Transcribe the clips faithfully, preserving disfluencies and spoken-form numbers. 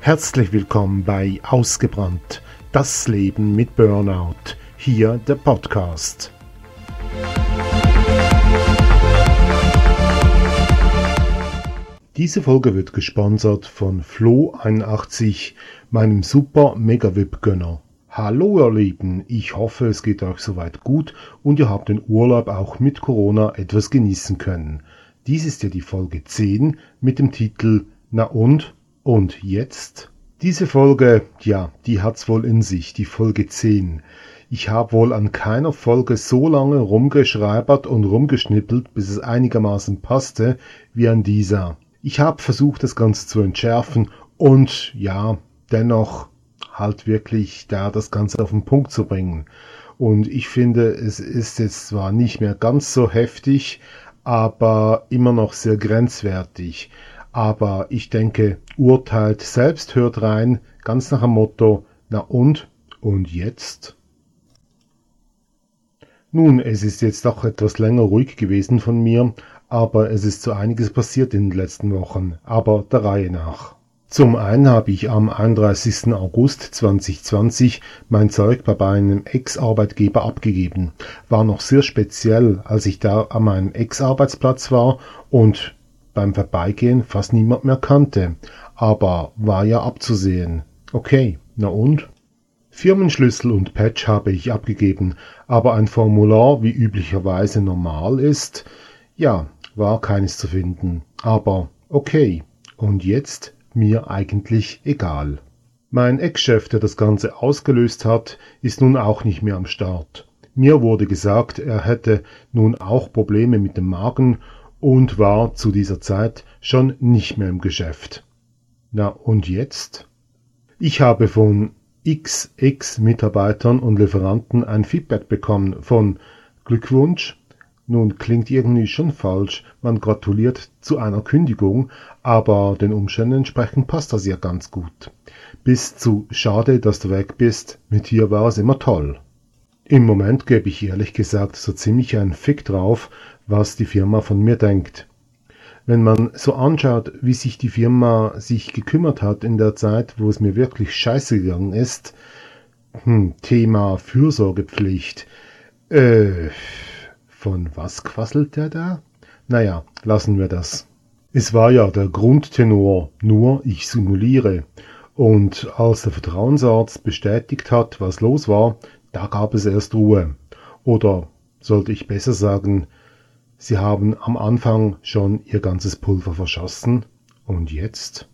Herzlich willkommen bei Ausgebrannt, das Leben mit Burnout. Hier der Podcast. Diese Folge wird gesponsert von Flo einundachtzig, meinem super Mega-V I P-Gönner. Hallo ihr Lieben, ich hoffe es geht euch soweit gut und ihr habt den Urlaub auch mit Corona etwas genießen können. Dies ist ja die Folge zehn mit dem Titel Na und? Und jetzt? Diese Folge, ja, die hat's wohl in sich, die Folge zehn. Ich habe wohl an keiner Folge so lange rumgeschreibert und rumgeschnippelt, bis es einigermaßen passte, wie an dieser. Ich habe versucht, das Ganze zu entschärfen und, ja, dennoch halt wirklich da das Ganze auf den Punkt zu bringen. Und ich finde, es ist jetzt zwar nicht mehr ganz so heftig, aber immer noch sehr grenzwertig. Aber ich denke, urteilt selbst, hört rein, ganz nach dem Motto, na und? Und jetzt? Nun, es ist jetzt doch etwas länger ruhig gewesen von mir, aber es ist so einiges passiert in den letzten Wochen, aber der Reihe nach. Zum einen habe ich am einunddreißigsten August zweitausendzwanzig mein Zeug bei meinem Ex-Arbeitgeber abgegeben. War noch sehr speziell, als ich da an meinem Ex-Arbeitsplatz war und beim Vorbeigehen fast niemand mehr kannte. Aber war ja abzusehen. Okay, na und? Firmenschlüssel und Patch habe ich abgegeben, aber ein Formular, wie üblicherweise normal ist, ja, war keines zu finden. Aber okay, und jetzt? Mir eigentlich egal. Mein Ex-Chef, der das Ganze ausgelöst hat, ist nun auch nicht mehr am Start. Mir wurde gesagt, er hätte nun auch Probleme mit dem Magen und war zu dieser Zeit schon nicht mehr im Geschäft. Na und jetzt? Ich habe von X Ex-Mitarbeitern und Lieferanten ein Feedback bekommen von Glückwunsch. Nun klingt irgendwie schon falsch, man gratuliert zu einer Kündigung, aber den Umständen entsprechend passt das ja ganz gut. Bis zu schade, dass du weg bist, mit dir war es immer toll. Im Moment gebe ich ehrlich gesagt so ziemlich einen Fick drauf, was die Firma von mir denkt. Wenn man so anschaut, wie sich die Firma sich gekümmert hat in der Zeit, wo es mir wirklich scheiße gegangen ist, hm, Thema Fürsorgepflicht, äh... Von was quasselt der da? Naja, lassen wir das. Es war ja der Grundtenor, nur ich simuliere. Und als der Vertrauensarzt bestätigt hat, was los war, da gab es erst Ruhe. Oder sollte ich besser sagen, sie haben am Anfang schon ihr ganzes Pulver verschossen. Und jetzt?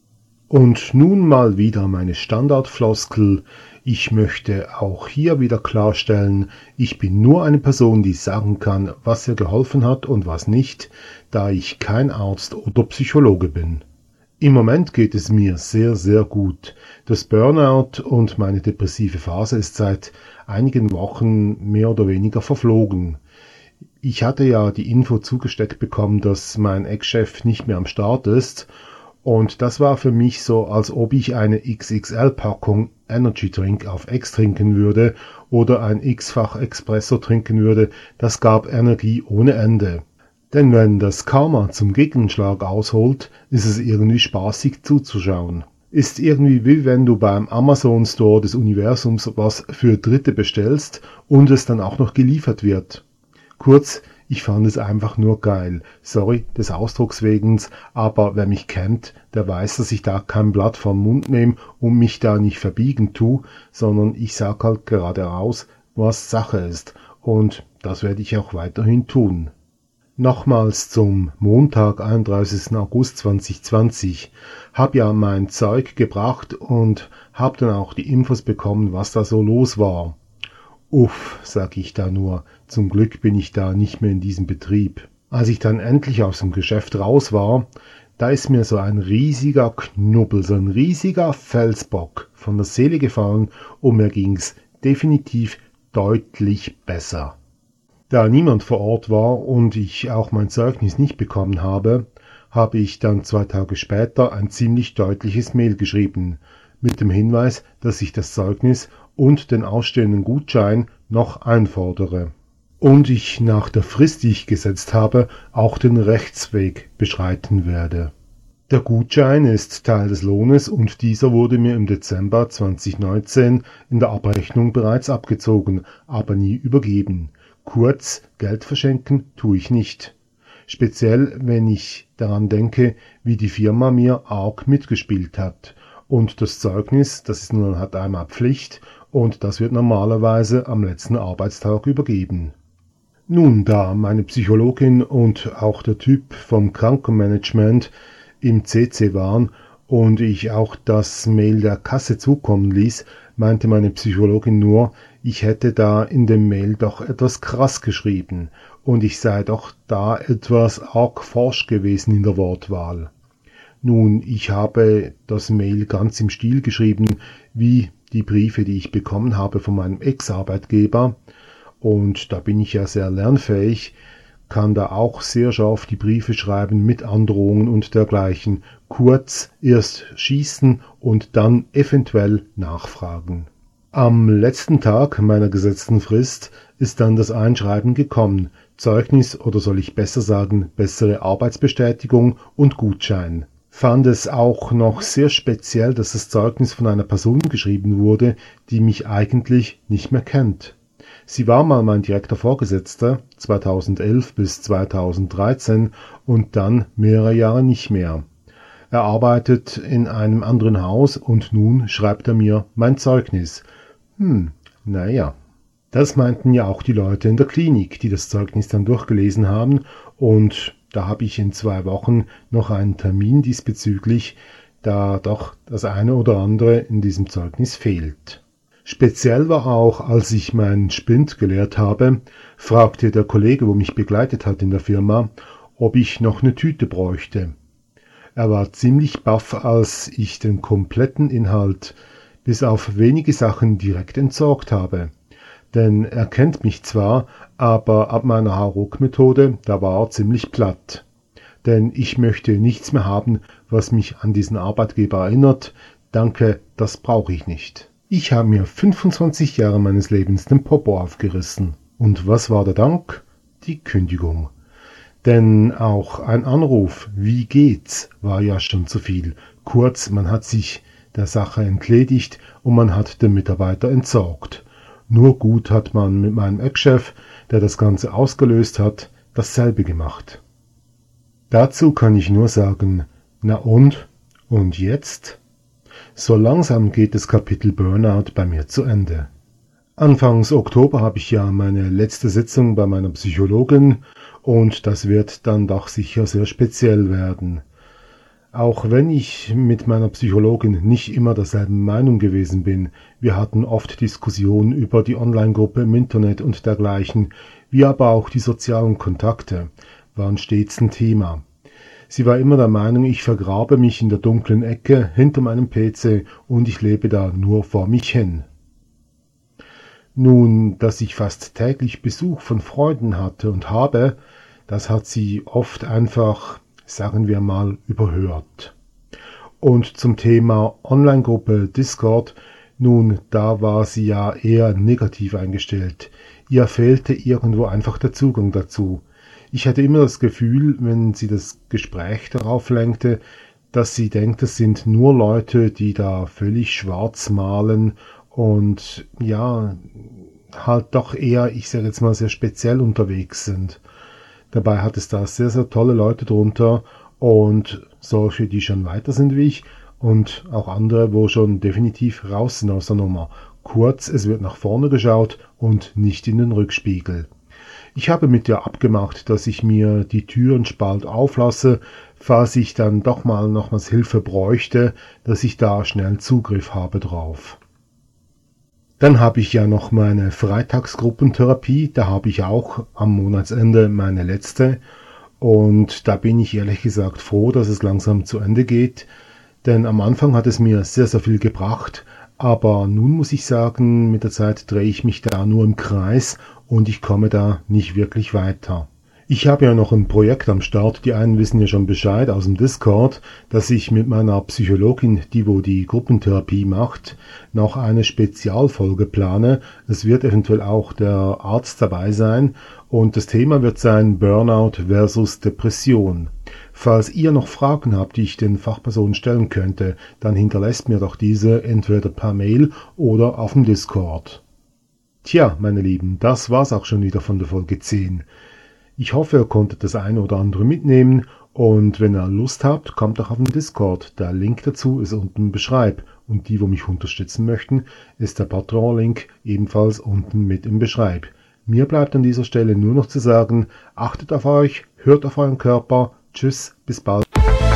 Und nun mal wieder meine Standardfloskel. Ich möchte auch hier wieder klarstellen, ich bin nur eine Person, die sagen kann, was ihr geholfen hat und was nicht, da ich kein Arzt oder Psychologe bin. Im Moment geht es mir sehr, sehr gut. Das Burnout und meine depressive Phase ist seit einigen Wochen mehr oder weniger verflogen. Ich hatte ja die Info zugesteckt bekommen, dass mein Ex-Chef nicht mehr am Start ist. Und das war für mich so, als ob ich eine X X L-Packung Energy Drink auf Ex trinken würde oder ein X-fach Espresso trinken würde. Das gab Energie ohne Ende. Denn wenn das Karma zum Gegenschlag ausholt, ist es irgendwie spaßig zuzuschauen. Ist irgendwie wie wenn du beim Amazon Store des Universums was für Dritte bestellst und es dann auch noch geliefert wird. Kurz, ich fand es einfach nur geil. Sorry des Ausdrucks wegen, aber wer mich kennt, der weiß, dass ich da kein Blatt vom Mund nehme und mich da nicht verbiegen tu, sondern ich sag halt gerade raus, was Sache ist. Und das werde ich auch weiterhin tun. Nochmals zum Montag, einunddreißigsten August zweitausendzwanzig. Hab ja mein Zeug gebracht und hab dann auch die Infos bekommen, was da so los war. Uff, sag ich da nur, zum Glück bin ich da nicht mehr in diesem Betrieb. Als ich dann endlich aus dem Geschäft raus war, da ist mir so ein riesiger Knubbel, so ein riesiger Felsbock von der Seele gefallen und mir ging's definitiv deutlich besser. Da niemand vor Ort war und ich auch mein Zeugnis nicht bekommen habe, habe ich dann zwei Tage später ein ziemlich deutliches Mail geschrieben, mit dem Hinweis, dass ich das Zeugnis und den ausstehenden Gutschein noch einfordere. Und ich nach der Frist, die ich gesetzt habe, auch den Rechtsweg beschreiten werde. Der Gutschein ist Teil des Lohnes und dieser wurde mir im Dezember zweitausendneunzehn in der Abrechnung bereits abgezogen, aber nie übergeben. Kurz, Geld verschenken tue ich nicht. Speziell, wenn ich daran denke, wie die Firma mir arg mitgespielt hat. Und das Zeugnis, das ist nun halt einmal Pflicht und das wird normalerweise am letzten Arbeitstag übergeben. Nun, da meine Psychologin und auch der Typ vom Krankenmanagement im C C waren und ich auch das Mail der Kasse zukommen ließ, meinte meine Psychologin nur, ich hätte da in dem Mail doch etwas krass geschrieben und ich sei doch da etwas arg forsch gewesen in der Wortwahl. Nun, ich habe das Mail ganz im Stil geschrieben, wie die Briefe, die ich bekommen habe von meinem Ex-Arbeitgeber, und da bin ich ja sehr lernfähig, kann da auch sehr scharf die Briefe schreiben mit Androhungen und dergleichen. Kurz erst schießen und dann eventuell nachfragen. Am letzten Tag meiner gesetzten Frist ist dann das Einschreiben gekommen. Zeugnis oder soll ich besser sagen, bessere Arbeitsbestätigung und Gutschein. Fand es auch noch sehr speziell, dass das Zeugnis von einer Person geschrieben wurde, die mich eigentlich nicht mehr kennt. Sie war mal mein direkter Vorgesetzter, zweitausendelf bis zweitausenddreizehn und dann mehrere Jahre nicht mehr. Er arbeitet in einem anderen Haus und nun schreibt er mir mein Zeugnis. Hm, naja. Das meinten ja auch die Leute in der Klinik, die das Zeugnis dann durchgelesen haben und da habe ich in zwei Wochen noch einen Termin diesbezüglich, da doch das eine oder andere in diesem Zeugnis fehlt. Speziell war auch, als ich meinen Spind gelehrt habe, fragte der Kollege, wo mich begleitet hat in der Firma, ob ich noch eine Tüte bräuchte. Er war ziemlich baff, als ich den kompletten Inhalt bis auf wenige Sachen direkt entsorgt habe. Denn er kennt mich zwar, aber ab meiner Hauruck-Methode, da war er ziemlich platt. Denn ich möchte nichts mehr haben, was mich an diesen Arbeitgeber erinnert. Danke, das brauche ich nicht. Ich habe mir fünfundzwanzig Jahre meines Lebens den Popo aufgerissen. Und was war der Dank? Die Kündigung. Denn auch ein Anruf, wie geht's, war ja schon zu viel. Kurz, man hat sich der Sache entledigt und man hat den Mitarbeiter entsorgt. Nur gut hat man mit meinem Ex-Chef, der das Ganze ausgelöst hat, dasselbe gemacht. Dazu kann ich nur sagen, na und? Und jetzt? So langsam geht das Kapitel Burnout bei mir zu Ende. Anfangs Oktober habe ich ja meine letzte Sitzung bei meiner Psychologin und das wird dann doch sicher sehr speziell werden. Auch wenn ich mit meiner Psychologin nicht immer derselben Meinung gewesen bin, wir hatten oft Diskussionen über die Online-Gruppe im Internet und dergleichen, wie aber auch die sozialen Kontakte, waren stets ein Thema. Sie war immer der Meinung, ich vergrabe mich in der dunklen Ecke hinter meinem P C und ich lebe da nur vor mich hin. Nun, dass ich fast täglich Besuch von Freunden hatte und habe, das hat sie oft einfach, sagen wir mal, überhört. Und zum Thema Online-Gruppe Discord, nun, da war sie ja eher negativ eingestellt. Ihr fehlte irgendwo einfach der Zugang dazu. Ich hatte immer das Gefühl, wenn sie das Gespräch darauf lenkte, dass sie denkt, es sind nur Leute, die da völlig schwarz malen und ja, halt doch eher, ich sage jetzt mal, sehr speziell unterwegs sind. Dabei hat es da sehr, sehr tolle Leute drunter und solche, die schon weiter sind wie ich und auch andere, wo schon definitiv raus sind aus der Nummer. Kurz, es wird nach vorne geschaut und nicht in den Rückspiegel. Ich habe mit ihr abgemacht, dass ich mir die Türen spalt auflasse, falls ich dann doch mal nochmals Hilfe bräuchte, dass ich da schnell Zugriff habe drauf. Dann habe ich ja noch meine Freitagsgruppentherapie, da habe ich auch am Monatsende meine letzte und da bin ich ehrlich gesagt froh, dass es langsam zu Ende geht, denn am Anfang hat es mir sehr, sehr viel gebracht, aber nun muss ich sagen, mit der Zeit drehe ich mich da nur im Kreis und ich komme da nicht wirklich weiter. Ich habe ja noch ein Projekt am Start, die einen wissen ja schon Bescheid aus dem Discord, dass ich mit meiner Psychologin, die wo die Gruppentherapie macht, noch eine Spezialfolge plane. Es wird eventuell auch der Arzt dabei sein und das Thema wird sein Burnout versus Depression. Falls ihr noch Fragen habt, die ich den Fachpersonen stellen könnte, dann hinterlasst mir doch diese entweder per Mail oder auf dem Discord. Tja, meine Lieben, das war's auch schon wieder von der Folge zehn. Ich hoffe, ihr konntet das eine oder andere mitnehmen und wenn ihr Lust habt, kommt doch auf den Discord. Der Link dazu ist unten im Beschreib und die, wo mich unterstützen möchten, ist der Patreon-Link ebenfalls unten mit im Beschreib. Mir bleibt an dieser Stelle nur noch zu sagen, achtet auf euch, hört auf euren Körper, tschüss, bis bald.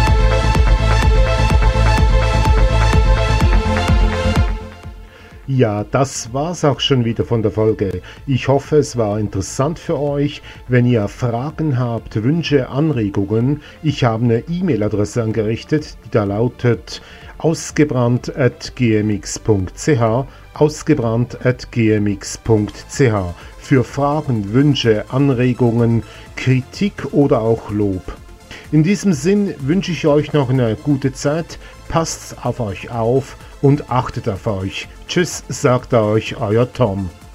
Ja, das war's auch schon wieder von der Folge. Ich hoffe, es war interessant für euch. Wenn ihr Fragen habt, Wünsche, Anregungen, ich habe eine E-Mail-Adresse angerichtet, die da lautet ausgebrannt at gmx punkt ch, ausgebrannt at gmx punkt ch für Fragen, Wünsche, Anregungen, Kritik oder auch Lob. In diesem Sinn wünsche ich euch noch eine gute Zeit, passt auf euch auf und achtet auf euch. Tschüss, sagt euch euer Tom.